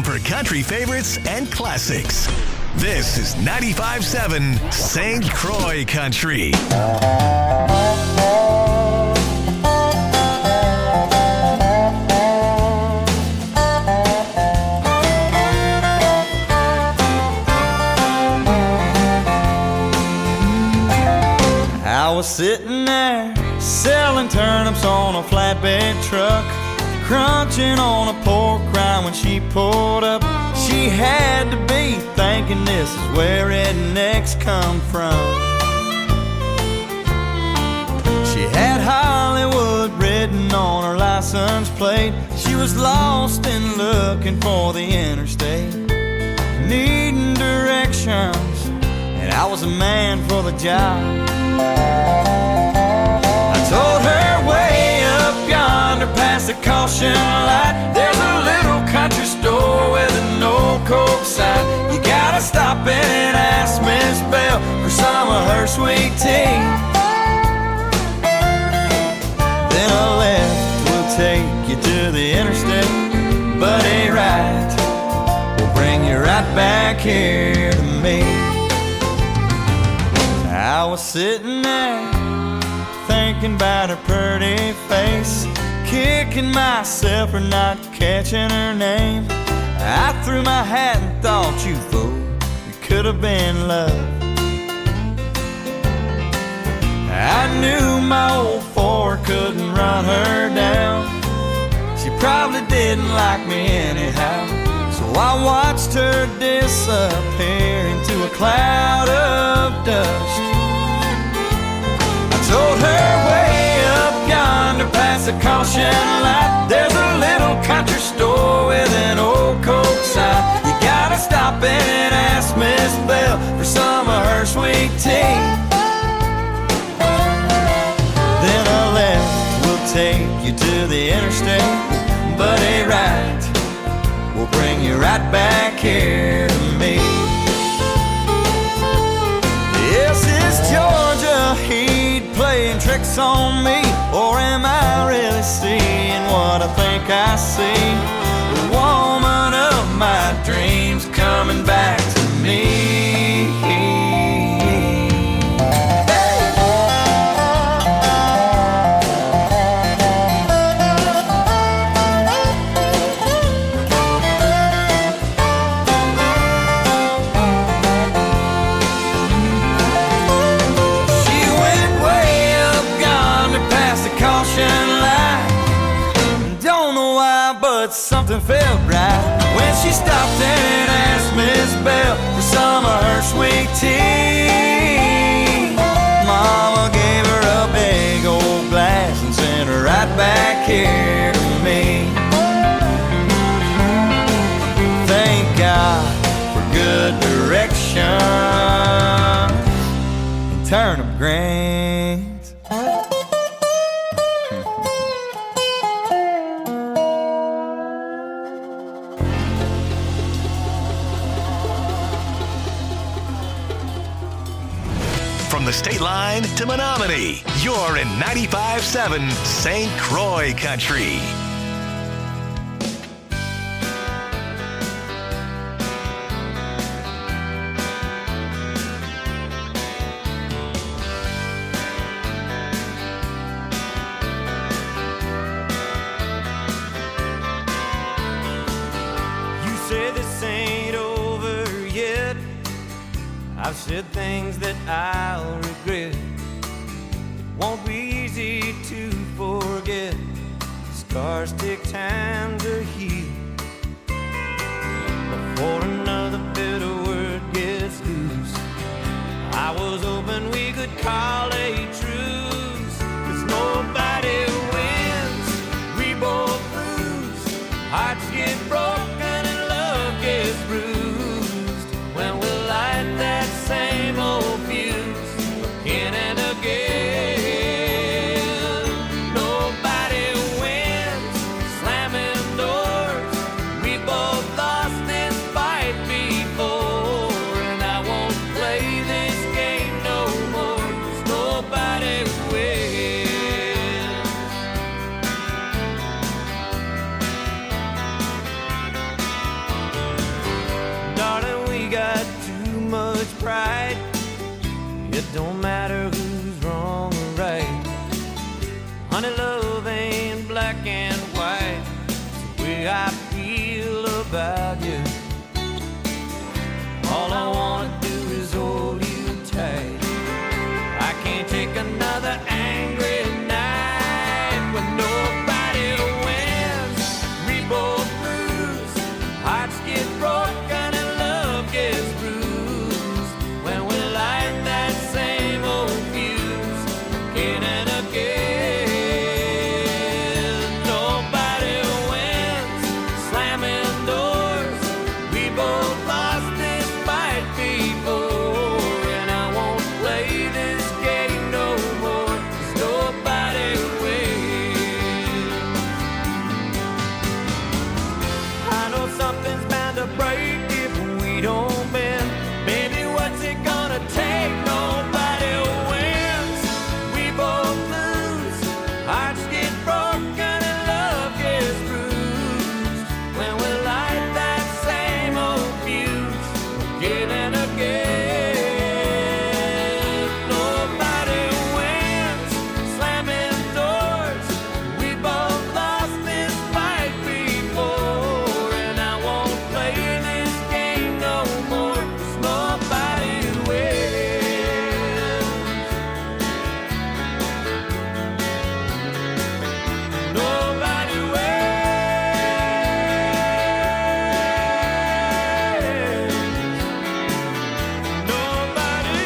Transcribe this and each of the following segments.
for country favorites and classics. This is 95.7 St. Croix Country. I was sitting there selling turnips on a flatbed truck, crunching on a pork rind when she pulled up. She had to be thinking this is where rednecks come from. She had Hollywood written on her license plate. She was lost and looking for the interstate, needing directions, and I was a man for the job. I told her way up yonder past the caution light, there's a little country store with an old Coke sign. You gotta stop in and ask Miss Bell for some of her sweet tea. Then a left will take you to the interstate, but a right will bring you right back here to me. I was sitting there thinking about her pretty face, kicking myself for not catching her name. I threw my hat and thought, you fool, it could have been love. I knew my old Ford couldn't run her down. She probably didn't like me anyhow, so I watched her disappear into a cloud of dust. Told her way up yonder past the caution light, there's a little country store with an old Coke sign. You gotta stop in and ask Miss Bell for some of her sweet tea. Then a left will take you to the interstate, but a right will bring you right back here to me. Yes, it's Georgia Heat playing tricks on me, or am I really seeing what I think I see? The woman of my dreams coming back to me. Something felt right when she stopped and asked Miss Bell for some of her sweet tea. Mama gave her a big old glass and sent her right back here to me. Thank God for good direction and turnip greens. From the state line to Menominee, you're in 95.7 St. Croix Country. You say this ain't over yet. I've said things that I'll regret. It won't be easy to forget. Scars take time to heal before another bitter word gets loose. I was hoping we could call a truce, 'cause nobody wins, we both lose. Hearts get broken and love gets bruised when we light that same old fuse again and again. Nobody wins, slamming doors. We both lost this fight before, and I won't play this game no more, 'cause nobody wins. about you. All I wanna do is hold you tight. I can't take another angry night when nobody wins. We both lose, hearts get broken and love gets bruised. When we light that same old fuse again and again, nobody wins, slamming doors. We both lost this fight before, and I won't play this game no more, 'cause nobody wins. I know something's bound to break if we don't bend. Baby, what's it gonna take? Nobody wins. We both lose, hearts get broken and love gets bruised. When we light that same old fuse again and again, nobody wins, slamming doors. We both lost this fight before, and I won't play this game no more, 'cause nobody wins. Nobody wins. Nobody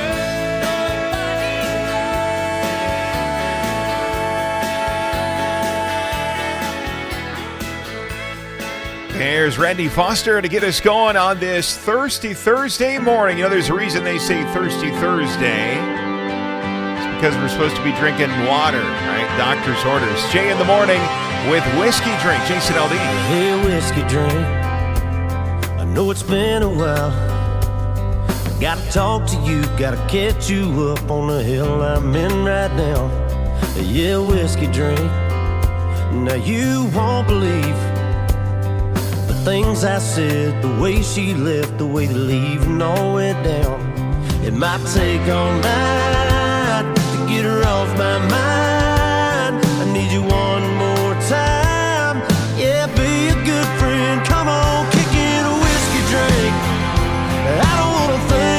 There's Randy Foster to get us going on this Thirsty Thursday morning. You know, there's a reason they say Thirsty Thursday. It's because we're supposed to be drinking water, right? Doctor's orders. Jay in the morning with Whiskey Drink. Jason Aldean. Hey, whiskey drink, I know it's been a while. I gotta talk to you, gotta catch you up on the hill I'm in right now. Yeah, whiskey drink, now you won't believe the things I said, the way she left, the way the leaving all went down. It might take all night to get her off my mind. I need you one more time. Yeah, be a good friend. Come on, kick in a whiskey drink. I don't wanna think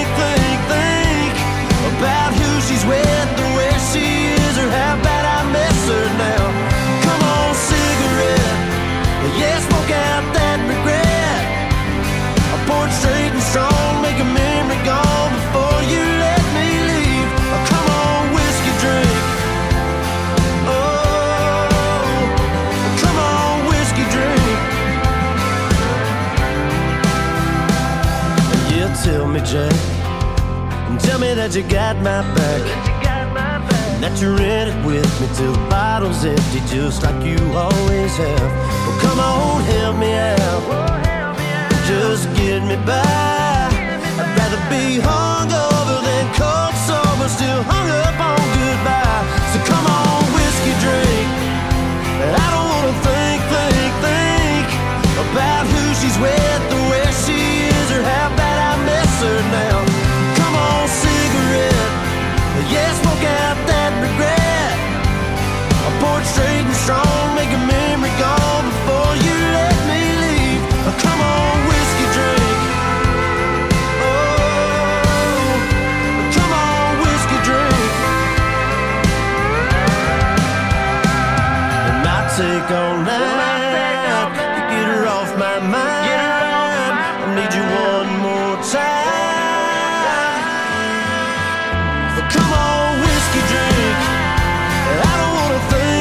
about who she's with or where she is or how bad I miss her now. Come on, cigarette. Yeah, smoke out that regret. I pour it straight and strong, make a memory gone before you let me leave. Oh, come on, whiskey drink. Oh, come on, whiskey drink. Yeah, tell me, Jack, tell me that you got my back, and that you're in it with me till the bottle's empty, just like you always have. Well, come on, help me out, just get me by. I'd rather be hungover than cold sober, still hung up on goodbye. So come on, whiskey drink. I don't wanna think about who she's with or where she is or how bad I miss her now. Come on, cigarette. Yeah, smoke out that regret. I pour it straight and strong, make a memory gone before you let me leave. Oh, come on, whiskey drink. Oh, come on, whiskey drink. It might take all night to get her off my mind. I need you one more time. But come on, whiskey drink. I don't wanna think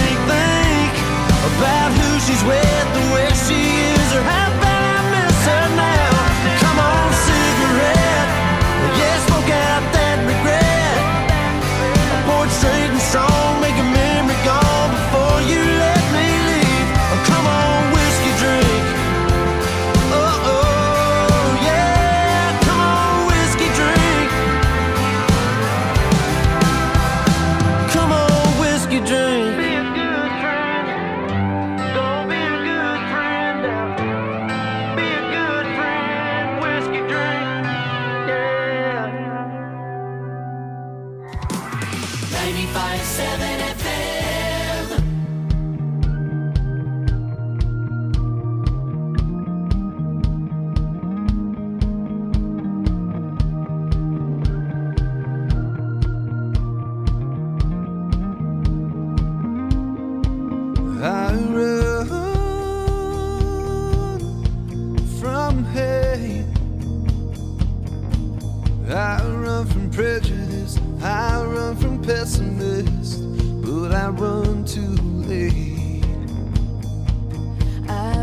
about who she's with or where she is or how bad I miss her now. Come on, cigarette. Yeah, smoke out that regret. I pour it straight and strong, make a memory gone before you let me leave. Oh, come on, whiskey drink. Oh, oh. run from prejudice, I run from pessimists, but I run too late. I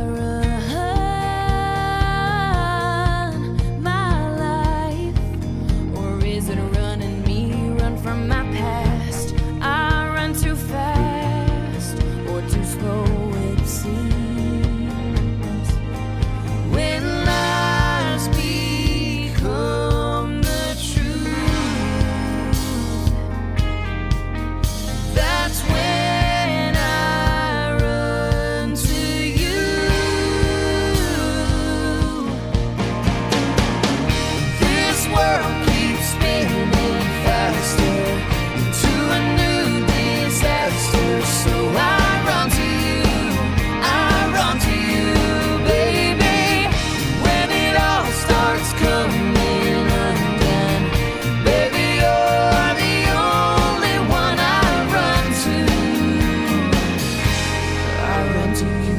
run my life, or is it running me? Run from my past. I run too fast, or too slow it seems. When lies become the truth, that's when I run to you. This world keeps spinning faster into a new disaster, so I run to you, I run to you, baby. When it all starts coming undone, baby, you're the only one I run to. I run to you.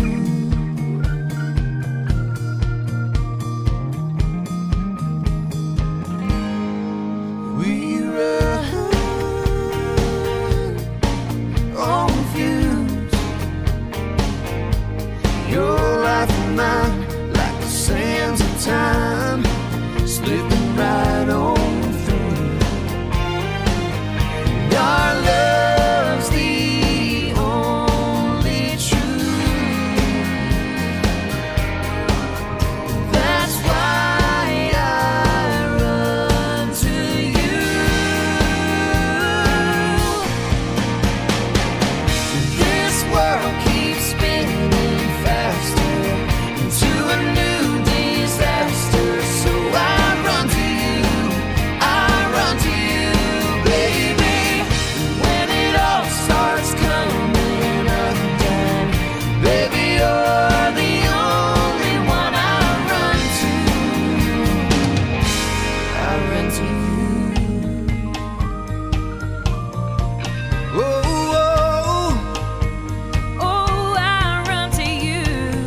We run on fumes. Your life and mine, like the sands of time, slipping right on through. And our love's the only truth. That's why I run to you. This world keeps spinning faster into a new disaster, so I run to you, I run to you, baby. When it all starts coming undone, baby, you're the only one I run to. I run to you. Oh, I run to you.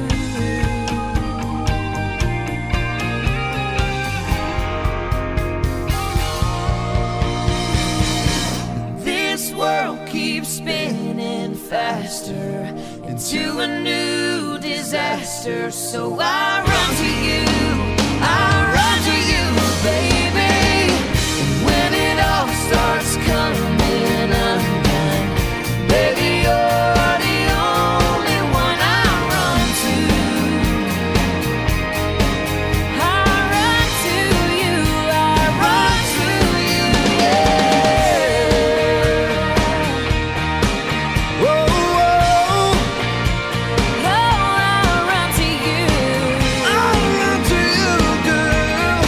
This world keeps spinning faster into a new disaster, so I run to you, I run to you, baby. When it all starts coming undone, baby, you're the only one I run to. I run to you, I run to you, yeah. oh, Oh, I run to you. I run to you, girl.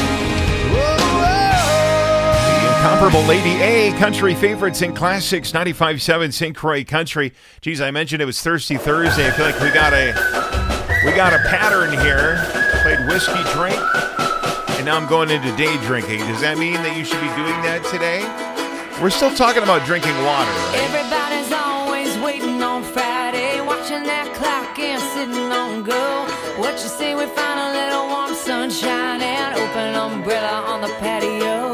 The incomparable Lady A, country favorites and classics, 95.7 St. Croix Country. Geez, I mentioned it was Thirsty Thursday. I feel like we got a pattern here. Played whiskey drink, and now I'm going into day drinking. Does that mean that you should be doing that today? We're still talking about drinking water, right? Everybody's always waiting on Friday, watching that clock and sitting on go. What you say we find a little warm sunshine and open umbrella on the patio?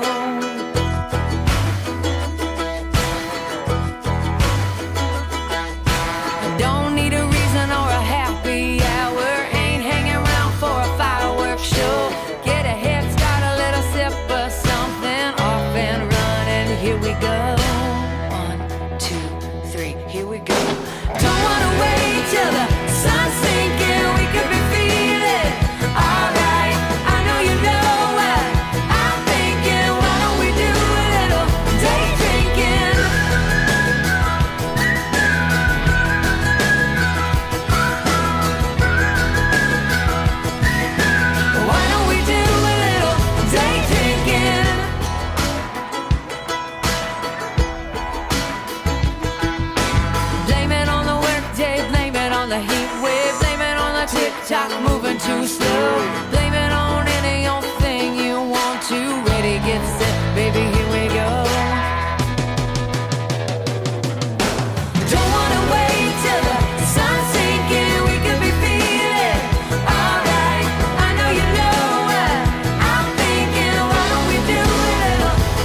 I don't need a reason or a happy hour, ain't hanging around for a fireworks show. Get a head start, a little sip of something, off and running, here we go. 1, 2, 3, here we go. Don't wanna wait till the sun's sinking, we could be feeling alright. I know you know what I'm thinking. Why don't we do a little day drinking? Why don't we do a little day drinking? Blame it on the workday, blame it on the heat wave, blame it on the tick-tock moving too slow. Blame it on any old thing you want to. Ready, get set, baby, here we go. Don't wanna wait till the sun's sinking, we could be feeling alright. I know you know what I'm thinking. Why don't we do a little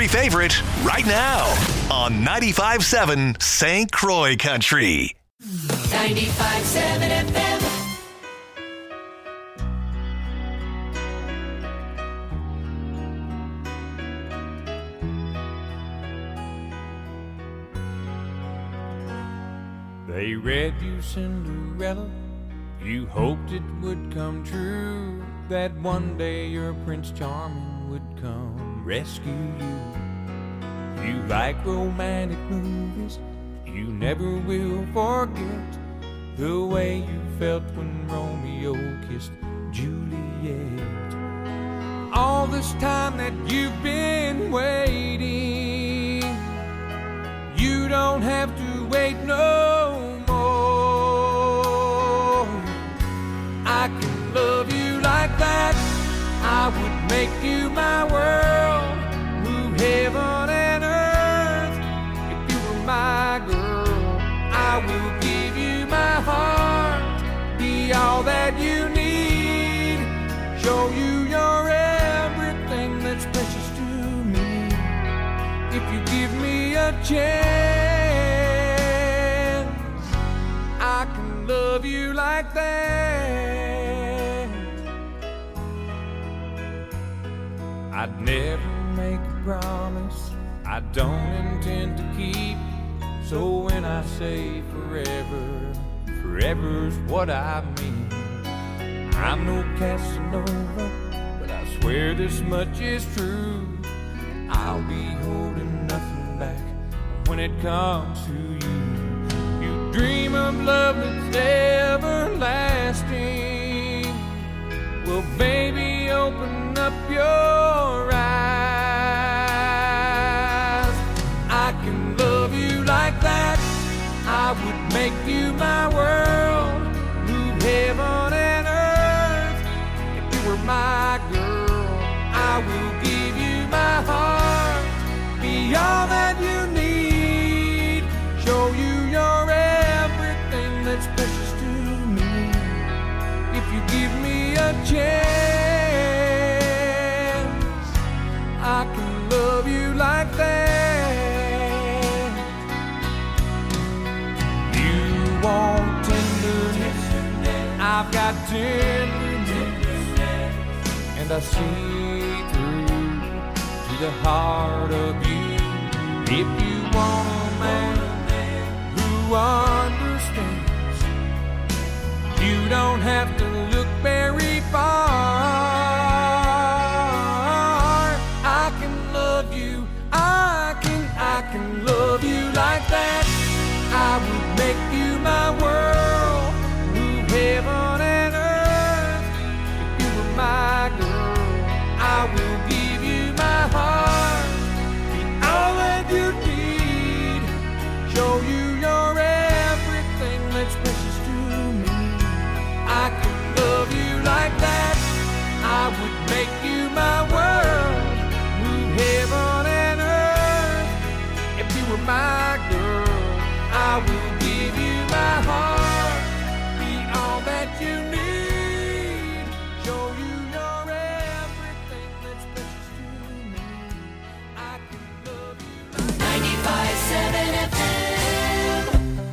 country favorite right now on 95.7 St. Croix Country. 95.7 FM. They read you Cinderella, you hoped it would come true, that one day your Prince Charming would come rescue you. You like romantic movies, you never will forget the way you felt when Romeo kissed Juliet. All this time that you've been waiting, you don't have to wait no more. I can love you like that, I would make you my world, move heaven and earth. If you were my girl, I will give you my heart, be all that you need, show you you're everything that's precious to me. If you give me a chance, I can love you like that. I'd never make a promise I don't intend to keep, so when I say forever, forever's what I mean. I'm no Casanova, but I swear this much is true, I'll be holding nothing back when it comes to you. You dream of love that's everlasting, well baby open up your eyes. I can love you like that, I would make you my world, move heaven and earth. If you were my girl, I will give you my heart, be all that you need, show you you're everything that's precious to me. If you give me a chance, I can love you like that. You want tenderness, I've got tenderness, and I see through to the heart of you. If you want a man who understands, you don't have to look very far. I can love you, I can love you like that. I would make you my world, move heaven and earth. If you were my girl, I will give you my heart, be all that you need, show you you're everything that's precious to me. I can love you like that, I would make you my world, move heaven and earth. If you were my girl, I will give you my heart, be all that you need, show you you're everything that's precious to me. I can love you like 95.7 FM.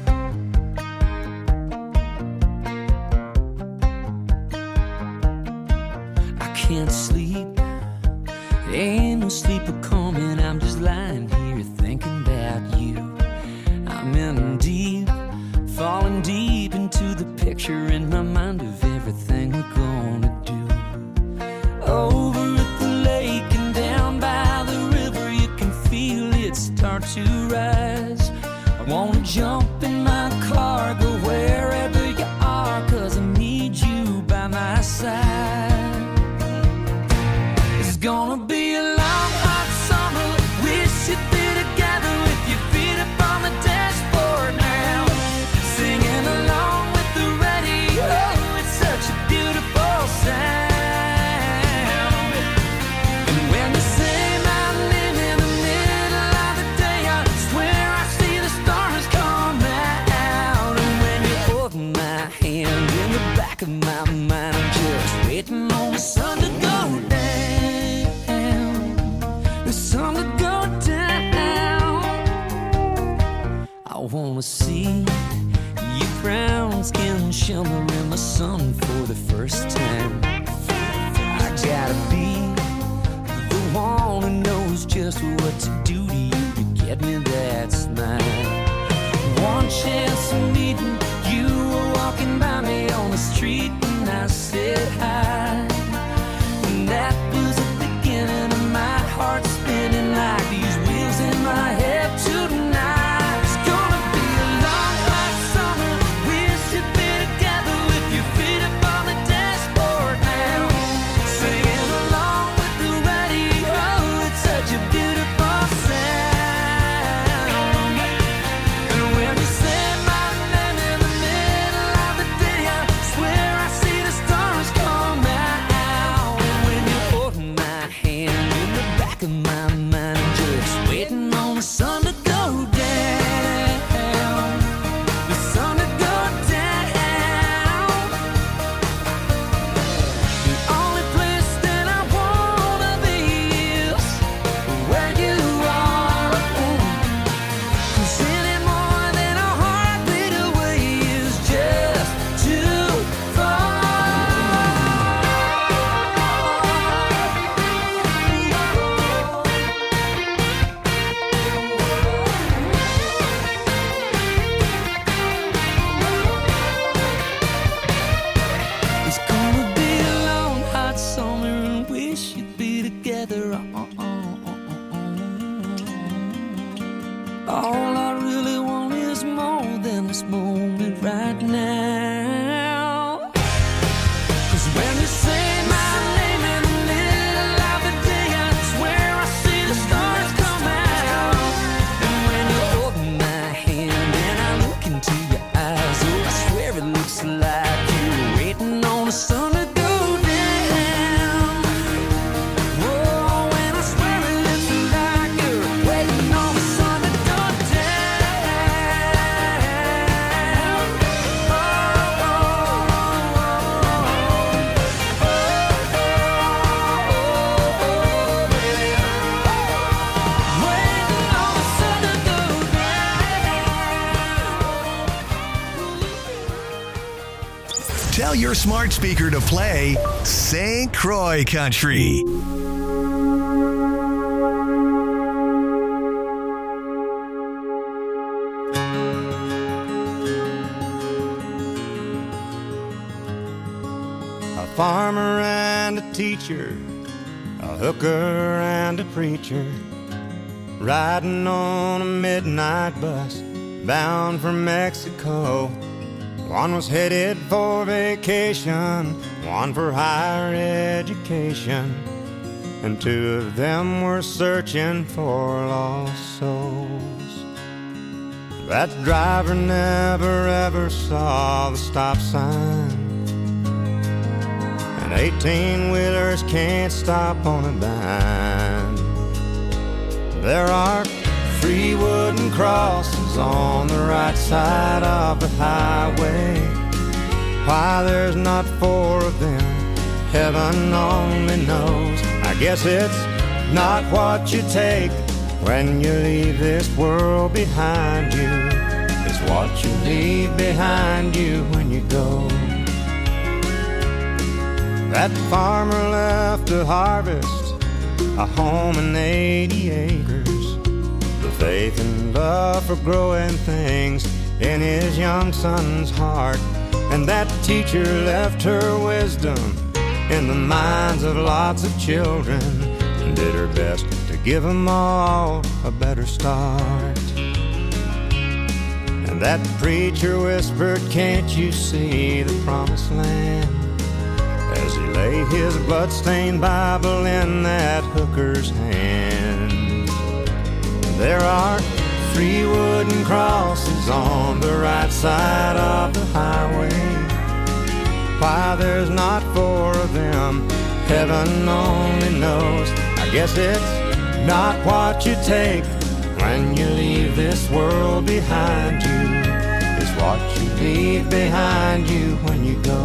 I can't sleep, ain't no sleeper coming. I'm just lying here thinking about you. I'm in deep, falling deep into the picture in my mind of everything we're gonna do. Over at the lake and down by the river, you can feel it start to rise. I wanna jump in my car, go wherever you are, 'cause I need you by my side. It's gonna be a long hot summer, wish you'd be together with your feet up on the dashboard now, singing along with the radio. It's such a beautiful sound. And when you say my name in the middle of the day, I swear I see the stars come out. And when you hold my hand in the back of my mind, I'm just waiting on the sun to go down. The sun to go wanna see you brown skin shimmering my sun for the first time. I gotta be the one who knows just what to do to you to get me that smile. One chance of meeting you were walking by me on the street and I said hi. And that was the beginning of my heart spinning like these wheels in my head tonight. It's gonna be a long hot summer. We should be together with your feet up on the dashboard now, singing along with the radio. It's such a beautiful sound. And when you say my name in the middle of the day, I swear I see the stars come out. And when you hold my hand in the back of my mind, just waiting on the sun to go down, the sun to go down. The only place that I wanna be is where you are. 'Cause any more than a heartbeat away is just too far. It's gonna be a long, hot summer and we should be together. All I really want is more than this moment right now. 'Cause when you say my name in the middle of the day, I swear I see the stars come out. And when you hold my hand and I look into your eyes, oh, I swear it looks like you're waiting on the sun to go down. Oh, and I swear it looks like you're waiting on the sun to go down. Oh, oh, oh, waiting on the sun to go down. Tell your smart speaker to play St. Croix Country. A farmer and a teacher, a hooker and a preacher, riding on a midnight bus bound for Mexico. One was headed for vacation, one for higher education, and two of them were searching for lost souls. That driver never ever saw the stop sign, and 18-wheelers can't stop on a dime. There are 3 wooden crosses on the right side of the highway. Why there's not 4 of them, heaven only knows. I guess it's not what you take when you leave this world behind you. It's what you leave behind you when you go. That farmer left to harvest a home and 80 acres, the faith and love for growing things in his young son's heart. And that teacher left her wisdom in the minds of lots of children and did her best to give them all a better start. And that preacher whispered, "Can't you see the promised land?" as he laid his blood-stained Bible in that hooker's hand. There are 3 wooden crosses on the right side of the highway. Why there's not 4 of them, heaven only knows. I guess it's not what you take when you leave this world behind you. It's what you leave behind you when you go.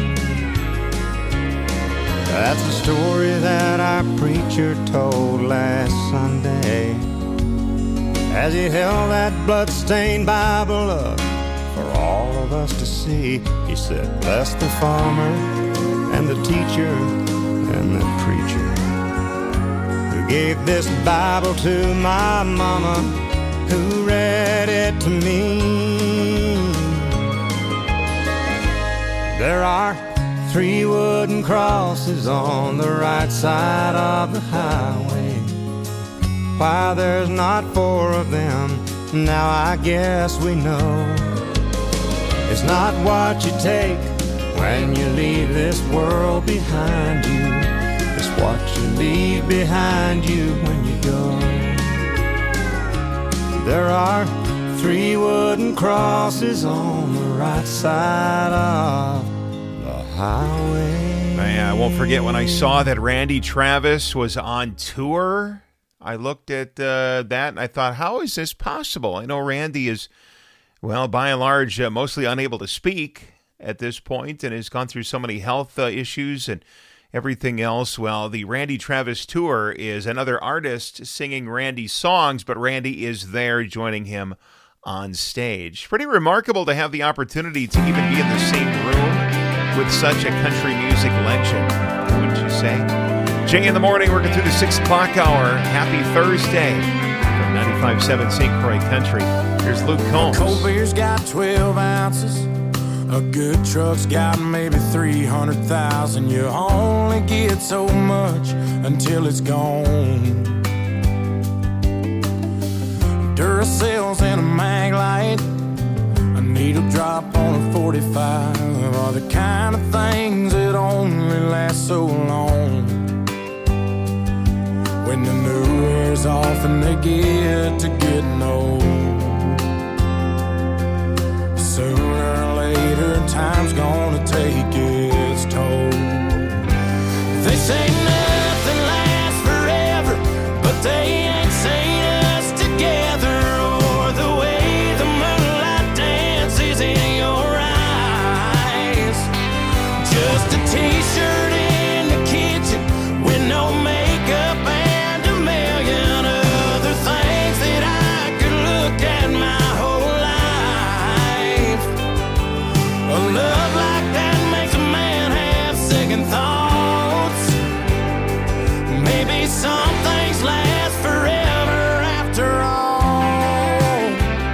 That's a story that our preacher told last Sunday as he held that blood-stained Bible up for all of us to see. He said, bless the farmer and the teacher and the preacher who gave this Bible to my mama, who read it to me. There are 3 wooden crosses on the right side of the highway. Why there's not 4 of them, now I guess we know. It's not what you take when you leave this world behind you, it's what you leave behind you when you go. There are 3 wooden crosses on the right side of the highway. I won't forget when I saw that Randy Travis was on tour. I looked at that and I thought, how is this possible? I know Randy is, well, by and large, mostly unable to speak at this point and has gone through so many health issues and everything else. Well, the Randy Travis tour is another artist singing Randy's songs, but Randy is there joining him on stage. Pretty remarkable to have the opportunity to even be in the same room with such a country music legend, wouldn't you say? Jay in the morning, working through the 6 o'clock hour. Happy Thursday from 95.7 St. Croix Country. Here's Luke Combs. A cold beer's got 12 ounces. A good truck's got maybe 300,000. You only get so much until it's gone. Duracells and a mag light, a needle drop on a 45 are the kind of things that only last so long. When the new wears off and they get to getting old, sooner or later time's gonna take its toll. They say nothing lasts forever, but they ain't seen us together, or the way the moonlight dances in your eyes. Just a t-shirt in the kitchen with no makeup and a million other things that I could look at my whole life. A love like that makes a man have second thoughts. Maybe some things last forever after all.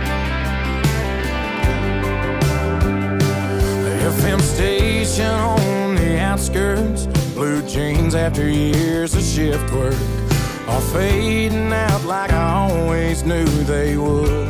The FM station on the outskirts, blue jeans after years of shift work, all fading out like I always knew they would.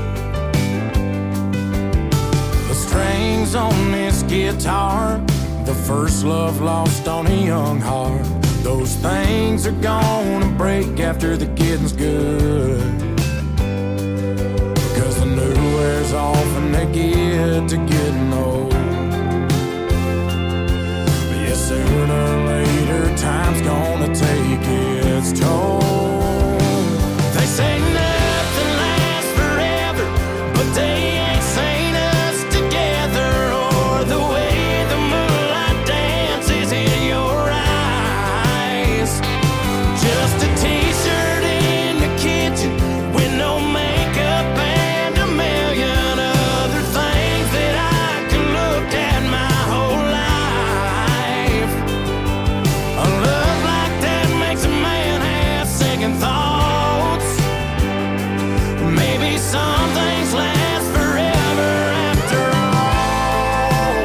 The strings on this guitar, the first love lost on a young heart, those things are gonna break after the getting's good. Because the new wears off and they get to getting old. But yeah, sooner or later time's gonna take its toll. They say nothing lasts forever, but they ain't seen us together, or the way the moonlight dances in your eyes. Just a t-shirt in the kitchen with no makeup and a million other things that I can look at my whole life. A love like that makes a man have second thoughts. Maybe some things last forever after all.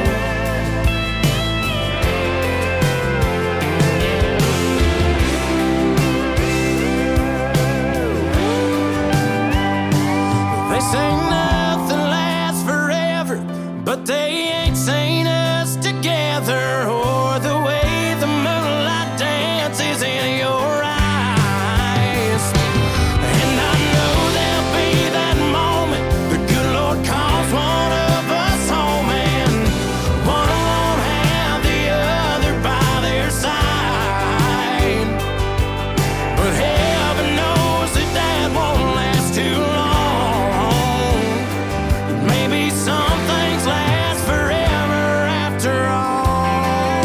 They say nothing lasts forever, but they ain't seen us together, or the way the moonlight dances in your eyes. And I know there'll be that moment the good Lord calls one of us home, and one won't have the other by their side. But heaven knows that that won't last too long. Maybe some things last forever after all.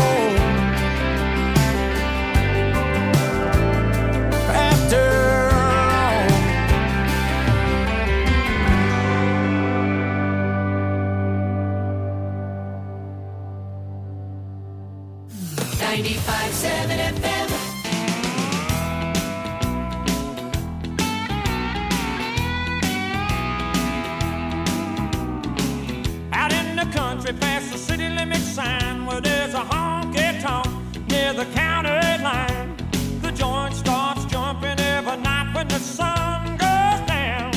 95.7 FM. Out in the country past the city limit sign where there's a honky-tonk near the county line. The joint starts jumping every night when the sun goes down.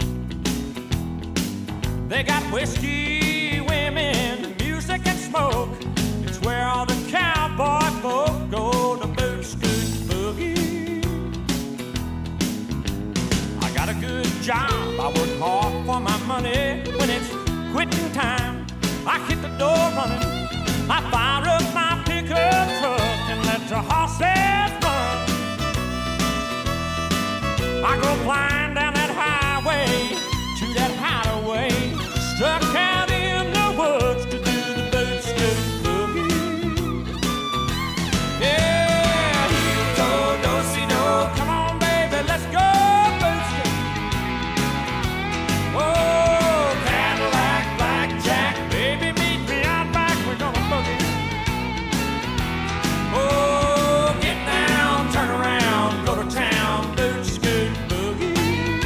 They got whiskey, women, music and smoke. It's where all the cowboy folk go to boot scoot boogie. I got a good job, I work hard for my money. When it's quitting time, I hit the door running. I fire up my pickup truck and let the horses run. I go flying down that highway to that hideaway, stuck out in the woods to do the boot scoot boogie. Yeah, do-si-do, come on baby, let's go boot scoot. Oh, Cadillac, blackjack, baby, meet me out back, we're gonna boogie. Oh, get down, turn around, go to town, boot scoot boogie.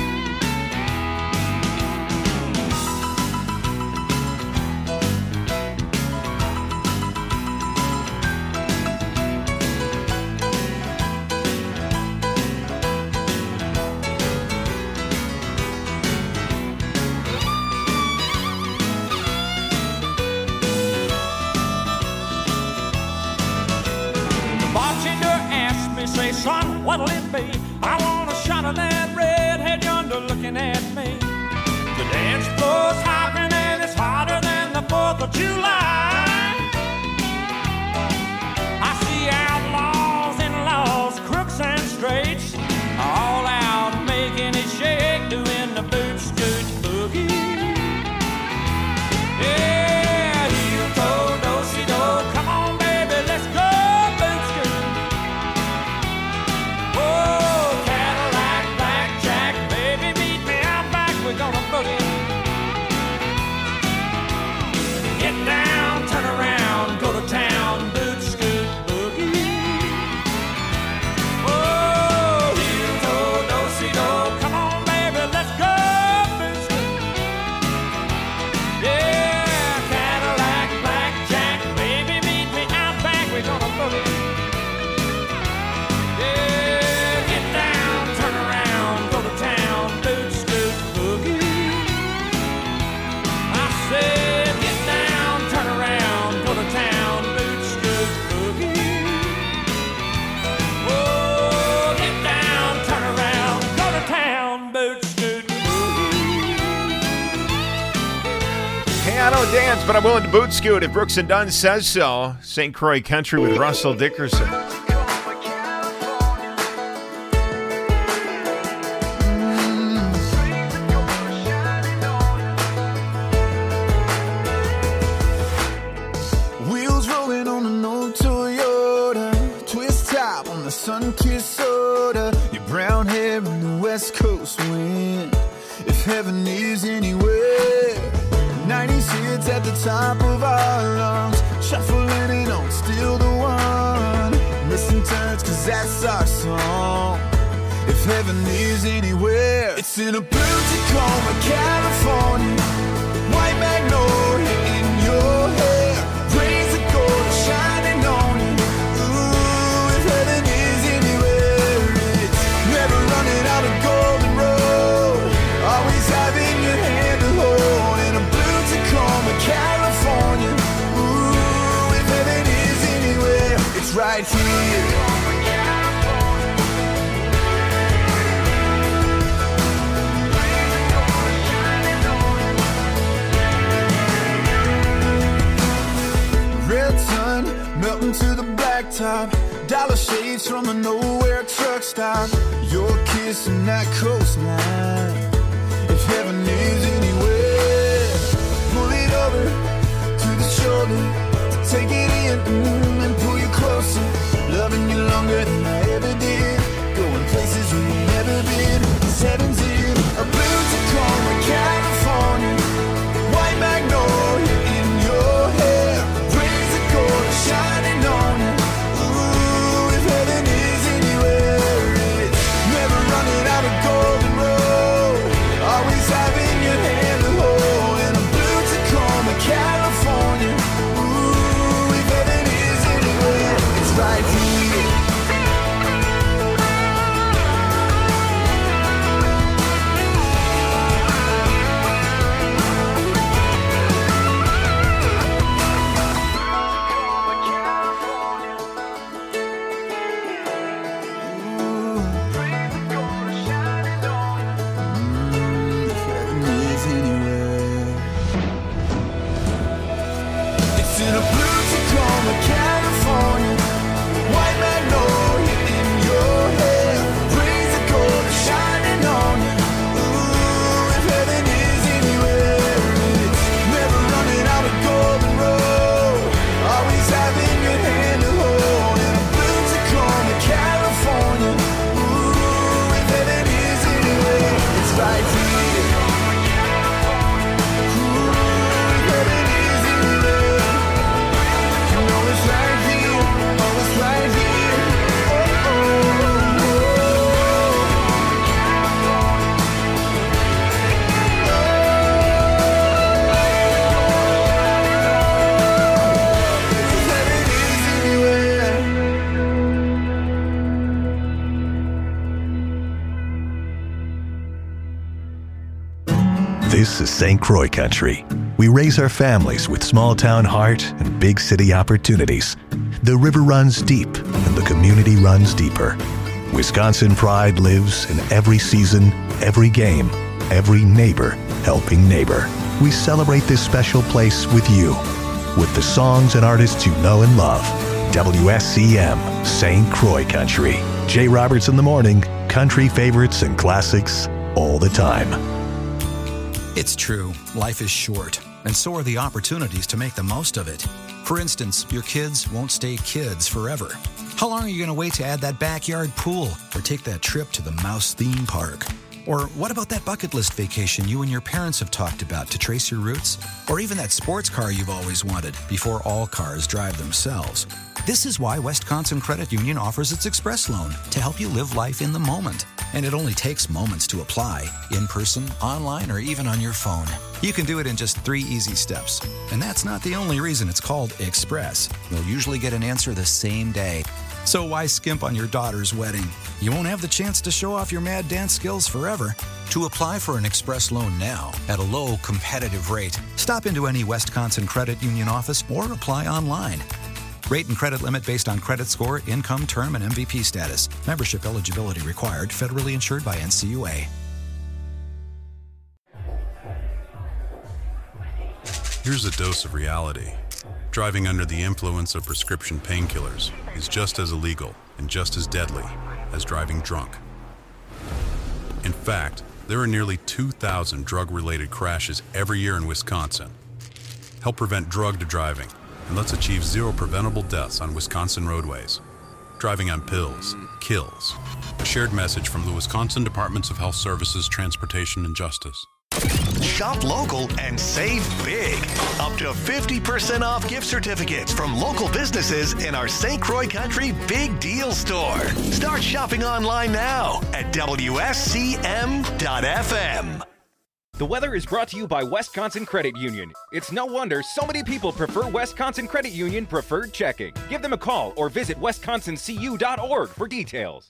The bartender asked me, say, son, what'll it be? I want a shot of that redhead yonder looking at me. The dance floor's hopping and it's hotter than the 4th of July. I see outlaws and laws, crooks and straights, all out making it shake, doing the boot scoot boogie. Yeah, heel toe, do-si-do, come on baby, let's go boot scoot. Oh, Cadillac, blackjack, baby, meet me out back, we're gonna boogie. Get down, turn around, go to town, boot scoot boogie. Oh, heel toe, do-si-do, come on baby, let's go boot scoot. Yeah, Cadillac, blackjack, baby, meet me out back, we're gonna boogie. Yeah, get down, turn around, go to town, boot scoot boogie. I said, get down, turn around, go to town, boot scoot boogie. Oh, get down, turn around, go to town, boot scoot boogie. Hey, I don't dance, but I'm willing to boot scoot if Brooks and Dunn says so. St. Croix Country with Russell Dickerson. Wheels rolling on an old Toyota, twist top on the sun-kissed soda, your brown hair in the West Coast wind. If heaven is anywhere, 90s hits at the top of our lungs, shuffling and on still the one. Missing turns 'cause that's our song. If heaven is anywhere, it's in a blue Tacoma, California, white magnolia in your hair, rays of gold shining on you. Ooh, if heaven is anywhere, it's never running out of golden road, always having your hand to hold in a blue Tacoma, California. Ooh, if heaven is anywhere, it's right here. Red sun melting to the blacktop, dollar shades from a nowhere truck stop, your kiss and that coastline. If heaven is anywhere, pull it over to the shoulder, take it in and pull you closer, loving you longer than I ever did, going places we ain't never been. 'Cause heaven's in a blue Tacoma, California, white magnolia in your hair, rays of gold shining on you. in a blue Tacoma, California. White magnolia in your hair, breeze of gold is shining on you. Ooh, if heaven is anywhere, it's never running out of golden road. Always having your hand to hold in a blue Tacoma, California. Ooh, if heaven is anywhere, it's right here. Ooh, if heaven is anywhere, you know it's right here. Oh, it's right here. Oh, oh, oh. If heaven is anywhere. This is St. Croix country. We raise our families with small town heart and big city opportunities. The river runs deep and the community runs deeper. Wisconsin pride lives in every season, every game, every neighbor helping neighbor. We celebrate this special place with you, with the songs and artists you know and love. WSCM, St. Croix country. Jay Roberts in the morning, country favorites and classics all the time. It's true, life is short, and so are the opportunities to make the most of it. For instance, your kids won't stay kids forever. How long are you going to wait to add that backyard pool or take that trip to the Mouse theme park? Or what about that bucket list vacation you and your parents have talked about to trace your roots? Or even that sports car you've always wanted before all cars drive themselves? This is why Wisconsin Credit Union offers its Express Loan to help you live life in the moment. And it only takes moments to apply, in person, online, or even on your phone. You can do it in just 3 easy steps. And that's not the only reason it's called Express. You'll usually get an answer the same day. So why skimp on your daughter's wedding? You won't have the chance to show off your mad dance skills forever. To apply for an Express Loan now at a low, competitive rate, stop into any Wisconsin Credit Union office or apply online. Rate and credit limit based on credit score, income, term, and MVP status. Membership eligibility required. Federally insured by NCUA. Here's a dose of reality. Driving under the influence of prescription painkillers is just as illegal and just as deadly as driving drunk. In fact, there are nearly 2,000 drug-related crashes every year in Wisconsin. Help prevent drug driving, and let's achieve 0 preventable deaths on Wisconsin roadways. Driving on pills kills. A shared message from the Wisconsin Departments of Health Services, Transportation, and Justice. Shop local and save big. Up to 50% off gift certificates from local businesses in our St. Croix Country Big Deal Store. Start shopping online now at WSCM.FM. The weather is brought to you by Wisconsin Credit Union. It's no wonder so many people prefer Wisconsin Credit Union Preferred Checking. Give them a call or visit wisconsincu.org for details.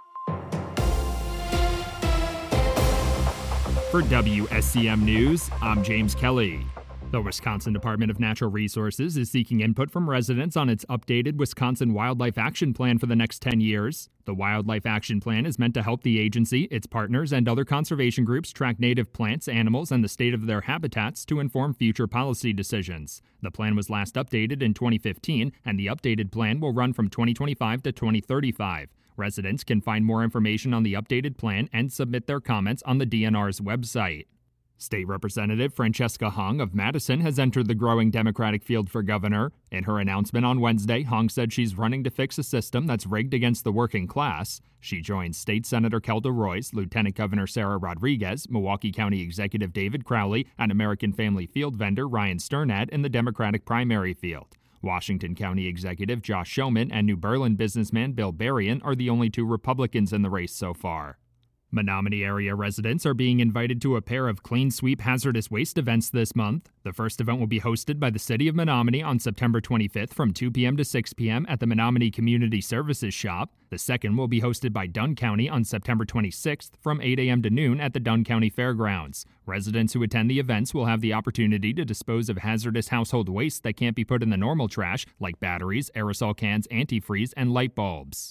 For WSCM News, I'm James Kelly. The Wisconsin Department of Natural Resources is seeking input from residents on its updated Wisconsin Wildlife Action Plan for the next 10 years. The Wildlife Action Plan is meant to help the agency, its partners, and other conservation groups track native plants, animals, and the state of their habitats to inform future policy decisions. The plan was last updated in 2015, and the updated plan will run from 2025 to 2035. Residents can find more information on the updated plan and submit their comments on the DNR's website. State Representative Francesca Hung of Madison has entered the growing Democratic field for governor. In her announcement on Wednesday, Hung said she's running to fix a system that's rigged against the working class. She joins State Senator Kelda Royce, Lieutenant Governor Sarah Rodriguez, Milwaukee County Executive David Crowley, and American Family Field vendor Ryan Sternad in the Democratic primary field. Washington County Executive Josh Showman and New Berlin businessman Bill Berrien are the only 2 Republicans in the race so far. Menominee area residents are being invited to a pair of Clean Sweep Hazardous Waste events this month. The first event will be hosted by the City of Menominee on September 25th from 2 p.m. to 6 p.m. at the Menominee Community Services Shop. The second will be hosted by Dunn County on September 26th from 8 a.m. to noon at the Dunn County Fairgrounds. Residents who attend the events will have the opportunity to dispose of hazardous household waste that can't be put in the normal trash, like batteries, aerosol cans, antifreeze, and light bulbs.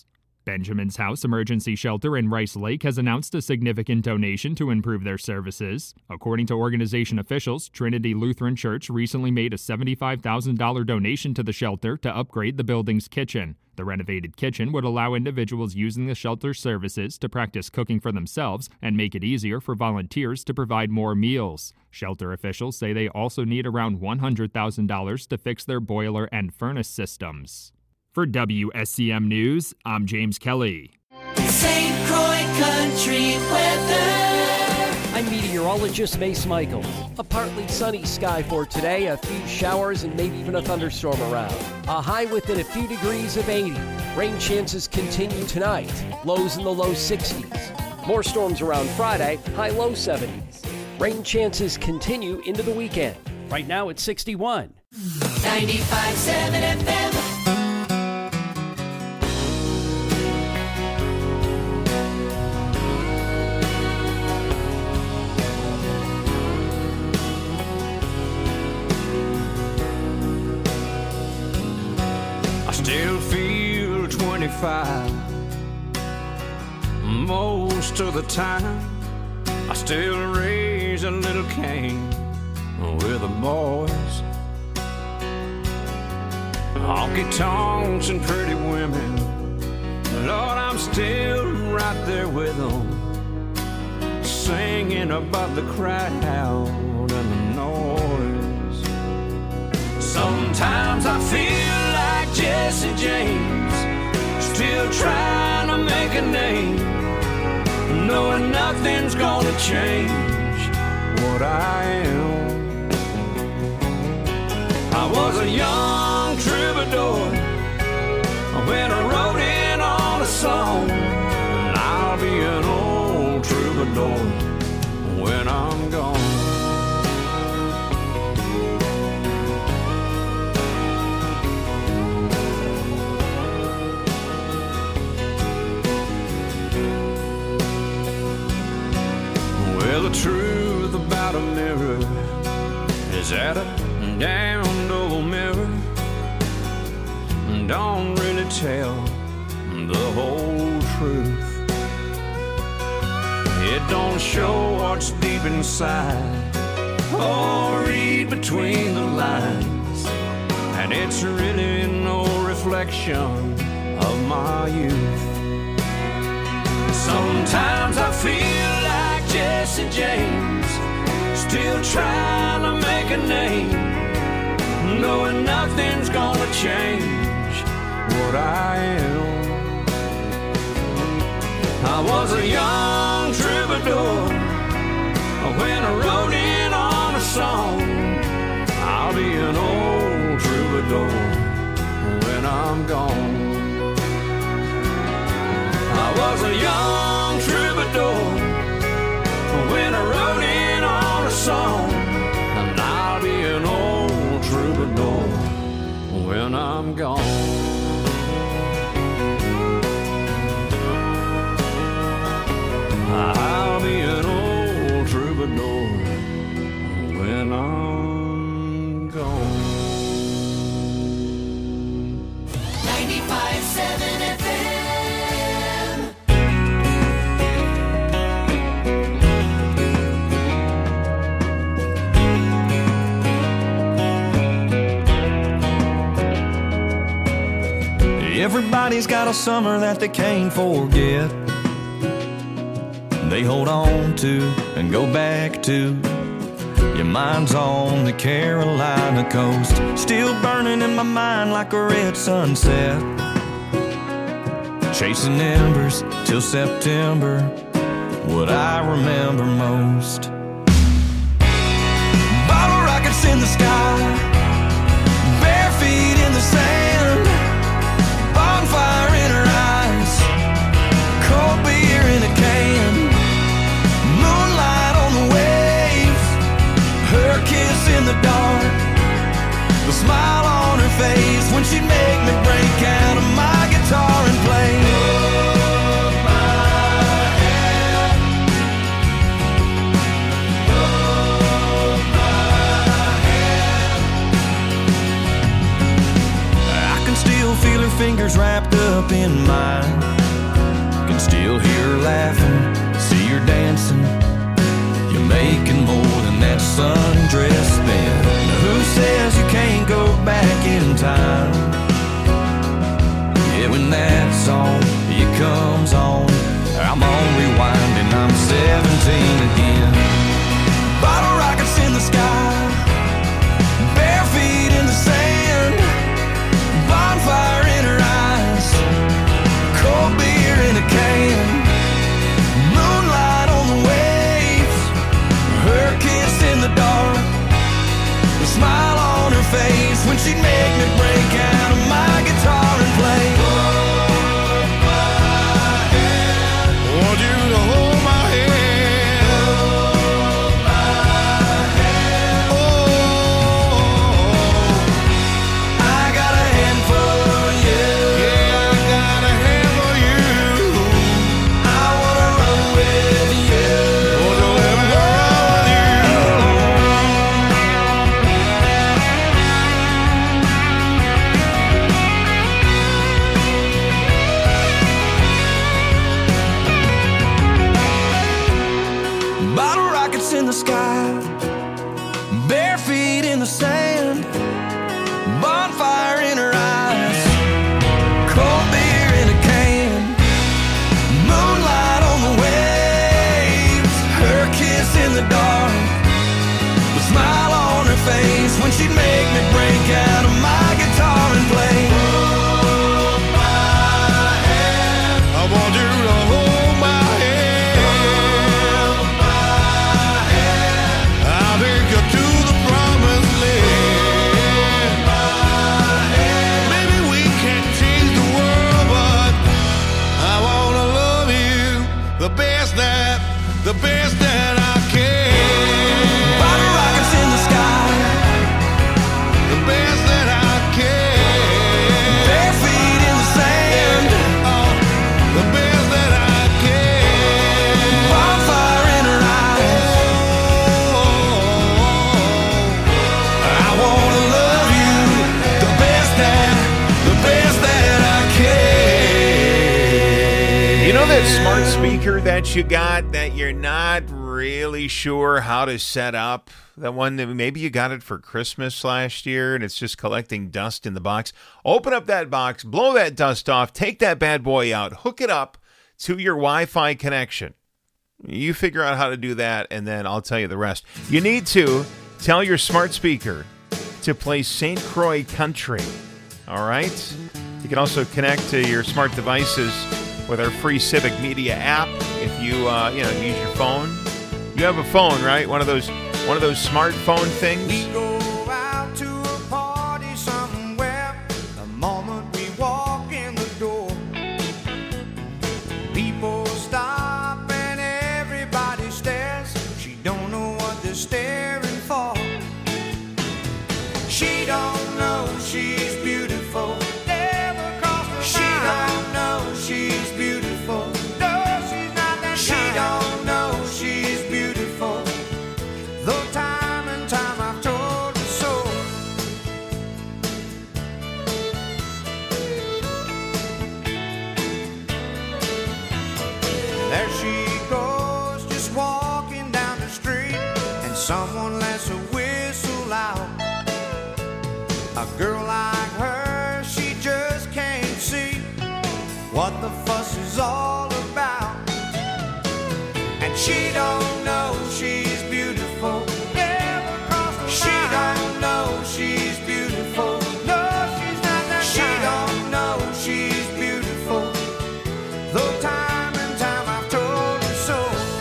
Benjamin's House Emergency Shelter in Rice Lake has announced a significant donation to improve their services. According to organization officials, Trinity Lutheran Church recently made a $75,000 donation to the shelter to upgrade the building's kitchen. The renovated kitchen would allow individuals using the shelter's services to practice cooking for themselves and make it easier for volunteers to provide more meals. Shelter officials say they also need around $100,000 to fix their boiler and furnace systems. For WSCM News, I'm James Kelly. St. Croix Country Weather. I'm meteorologist Mace Michaels. A partly sunny sky for today, a few showers and maybe even a thunderstorm around. A high within a few degrees of 80. Rain chances continue tonight, lows in the low 60s. More storms around Friday, high low 70s. Rain chances continue into the weekend. Right now it's 61. 95.7 FM. Still feel 25 most of the time. I still raise a little Cain with the boys. Honky tonks and pretty women, Lord, I'm still right there with them, singing above the crowd and the noise. Sometimes I feel like Jesse James, still trying to make a name, knowing nothing's gonna change what I am. I was a young troubadour when I wrote in on a song, and I'll be an old troubadour when I'm gone. Well, the truth about a mirror is that a damned old mirror don't really tell the whole truth. It don't show what's deep inside or read between the lines, and it's really no reflection of my youth. Sometimes I feel like Jesse James, still trying to make a name, knowing nothing's gonna change what I am. I was a young troubadour when I wrote in on a song. I'll be an old troubadour when I'm gone. I was a young troubadour when I wrote in on a song, and I'll be an old troubadour when I'm gone. I'll be an old troubadour when I'm gone. 95.7 FM. Everybody's got a summer that they can't forget. They hold on to and go back to. Your mind's on the Carolina coast, still burning in my mind like a red sunset. Chasing embers till September, what I remember most. Bottle rockets in the sky, bare feet in the sand, bonfire in her eyes, cold beer in a can, moonlight on the waves, her kiss in the dark, the smile on her face when she'd make me break out of my guitar and play. Hold my hand, hold my hand. I can still feel her fingers wrapped up in mine, can still hear her laughing, see her dancing. You're making more than that sundress spent. Now who says you can't go back in time? Yeah, when that song, it comes on, I'm on rewind and I'm 17 again. Bottle rockets in the sky, bare feet in the sand, bonfire in her eyes, cold beer in a can, moonlight on the waves, her kiss in the dark, the smile on her face when she'd make me break out of my guitar and play. Hold my hand, want you to hold my hand, hold my hand. Oh, I got a hand for you. Yeah, I got a hand for you. I wanna run with you. Wanna let me run with you. Bottle rockets in the sky, bare feet in the sand, bonfire in her eyes, cold beer in a can, moonlight on the waves, her kiss in the dark, the smile on her face when she'd make me break out of my guitar and play. Hold my hand, I want you to hold my hand, hold my hand. I'll take you to the promised land. Hold my hand. Maybe we can't change the world, but I wanna love you the best that I can. Bottle rockets in the sky, the best that I can. Bare feet in the sand, oh, the best that I can. Bonfire in her eyes, oh, I wanna love you the best that I can. You know that smart speaker that you got that you're not really sure how to set up? That one that maybe you got it for Christmas last year and it's just collecting dust in the box. Open up that box, blow that dust off, take that bad boy out, hook it up to your Wi-Fi connection. You figure out how to do that, and then I'll tell you the rest. You need to tell your smart speaker to play St. Croix Country. All right? You can also connect to your smart devices with our free Civic Media app. If you use your phone. You have a phone, right? One of those smartphone things. We go out to a party somewhere. The moment we walk in the door, people stop and everybody stares. She don't know what they're staring for. She don't know she's beautiful. Never crossed her mind. She don't know she's beautiful. No, she's not that kind. She don't know she's beautiful. Though time and time I've told her so. There she goes, just walking down the street, and someone lets a whistle out. A girl like her, she just can't see what the fuss is all about. And she don't know she's beautiful. Never crossed her mind. She don't know she's beautiful. No, she's not that kind. She don't know she's beautiful. Though time and time I've told her so.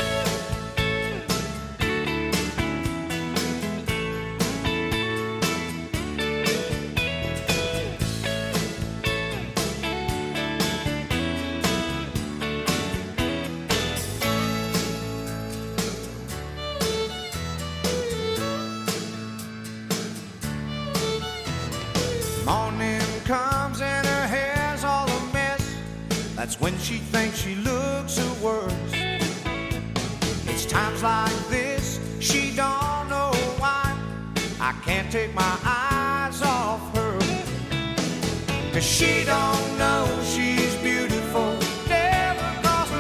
Morning comes and her hair's all a mess. That's when she thinks she looks her worst. It's times like this she don't know why I can't take my eyes off her. 'Cause she don't know she's beautiful. Never crossed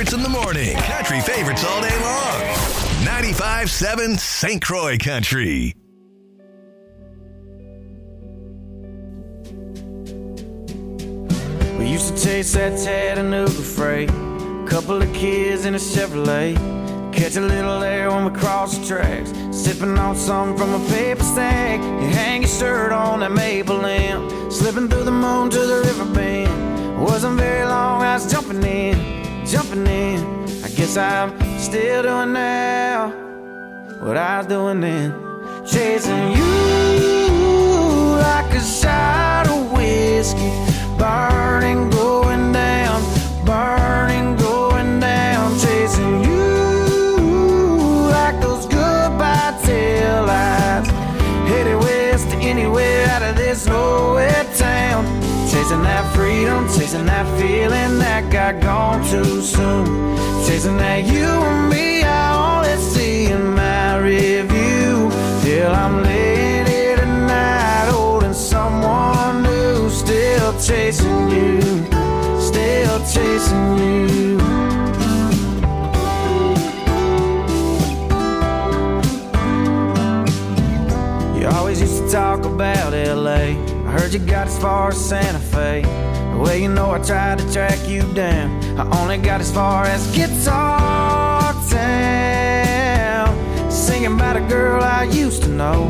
favorites in the morning. Country favorites all day long. 95.7 St. Croix Country. We used to chase that Chattanooga freight, couple of kids in a Chevrolet, catch a little air when we cross the tracks, sipping on something from a paper stack. You hang your shirt on that maple limb, slipping through the moon to the river bend. Wasn't very long, I was jumping in. I guess I'm still doing now what I was doing then, chasing you like a shot of whiskey. Burning, going down, chasing you like those goodbye tail lights. Headed west to anywhere out of this nowhere town. Chasing that freedom, chasing that feeling that got gone too soon. Chasing that you and me, I only see in my review. Till I'm laying here tonight, holding someone new. Still chasing you, still chasing you. You always used to talk about LA. I heard you got as far as Santa Fe. Well, you know I tried to track you down. I only got as far as Guitar Town. Singing about a girl I used to know.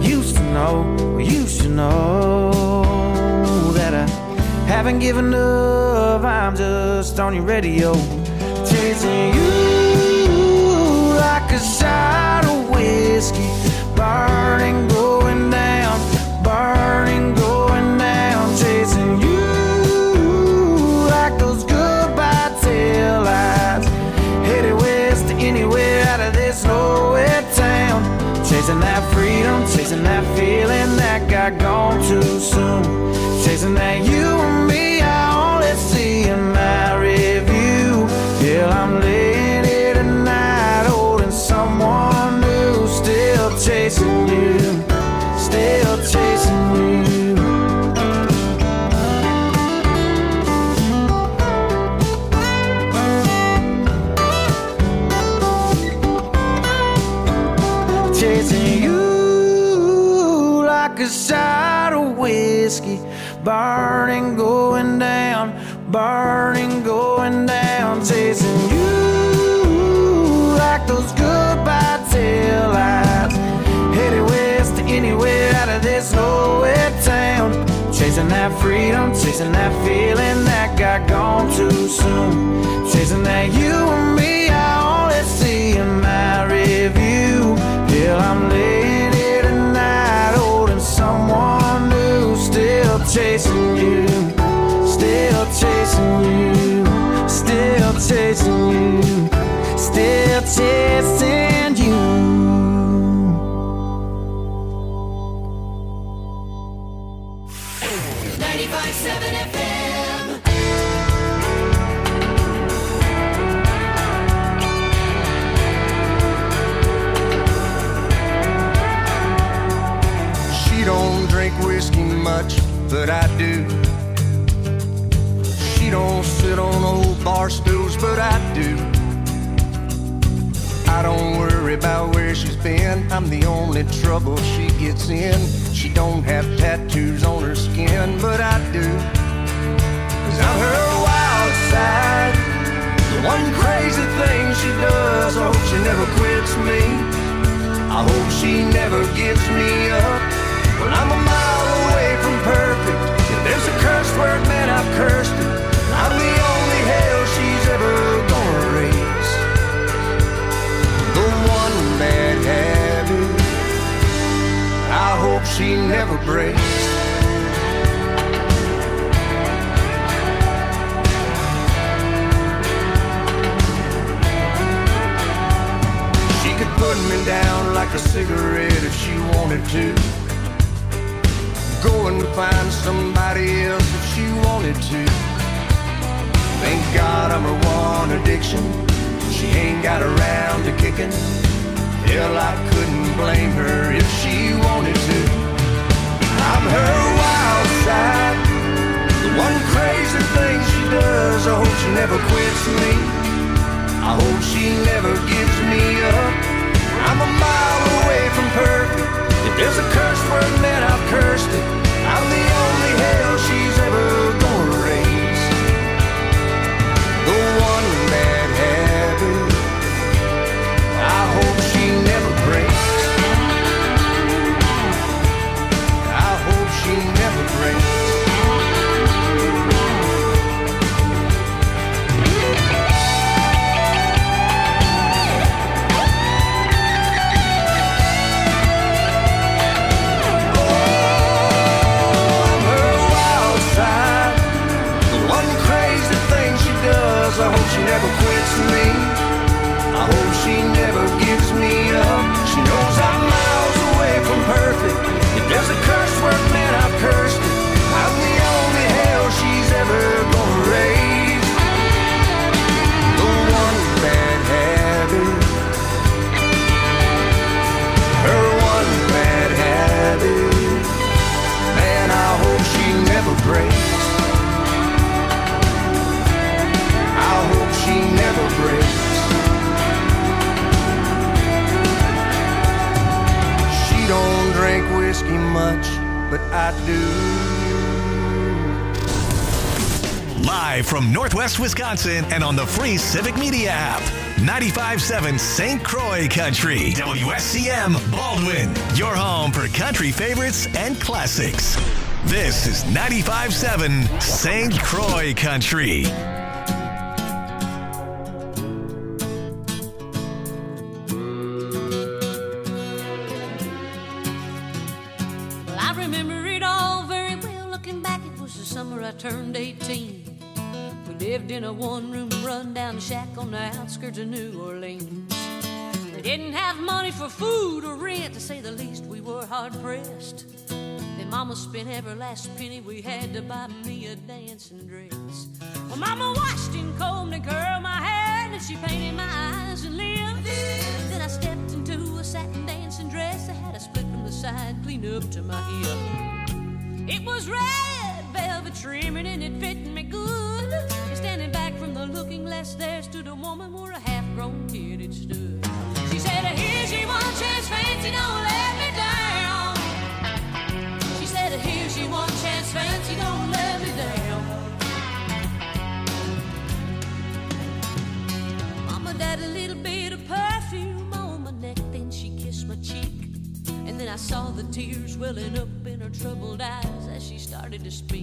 That I haven't given up, I'm just on your radio. Chasing you like a shot of whiskey. Burning, going down, chasing you like those goodbye tail lights. Headed west to anywhere out of this nowhere town. Chasing that freedom, chasing that feeling that got gone too soon. Chasing that you and me, I only see in my review. Till I'm laying here tonight, holding someone new. Still chasing you, still chasing you. Chasing you like a shot of whiskey. Burning, going down, chasing you like those goodbye tail lights. Headed west to anywhere out of this nowhere town. Chasing that freedom, chasing that feeling that got gone too soon. Chasing that you and me, I only see in my review. Till I'm laying here tonight, holding someone new. Still chasing you, still chasing you, still chasing you, still chasing you. 95.7 FM. She don't drink whiskey much, but I do. She don't sit on old bar stools, but I do. I don't worry about where she's been, I'm the only trouble she gets in. She don't have tattoos on her skin, but I do. 'Cause I'm her wild side, the one crazy thing she does. I hope she never quits me, I hope she never gives me up. Well, I'm a mile away from perfect. If there's a curse word, man, I've cursed it. I'm the only hell she's ever gonna raise. The one bad habit I hope she never breaks. She could put me down like a cigarette if she wanted to. Go and find somebody else if she wanted to. Thank God I'm her one addiction. She ain't got around to kicking. Hell, I couldn't blame her if she wanted to. I'm her wild side, the one crazy thing she does. I hope she never quits me, drink whiskey much, but I do. Live from Northwest Wisconsin and on the free Civic Media app. 95.7 St. Croix Country. WSCM Baldwin. Your home for country favorites and classics. This is 95.7 St. Croix Country. Well, I remember it all very well. Looking back, it was the summer I turned 18. We lived in a one-room run-down shack on the outskirts of New Orleans. We didn't have money for food or rent, to say the least. We were hard-pressed. Then Mama spent every last penny we had to buy me a dancing dress. Well, Mama washed and combed and curled my hair, and she painted my eyes and lips. Then I stepped into a satin dancing dress that had a split from the side clean up to my hip. It was red velvet trimming and it fit me good. And standing back from the looking glass, there stood a woman where a half-grown kid had stood. She said, "Here's your one chance, fancy, don't let me down." She said, "Here's your one chance, fancy, don't let me down." Mama dabbed a little bit of perfume on my neck, then she kissed my cheek. And then I saw the tears welling up in her troubled eyes as she started to speak.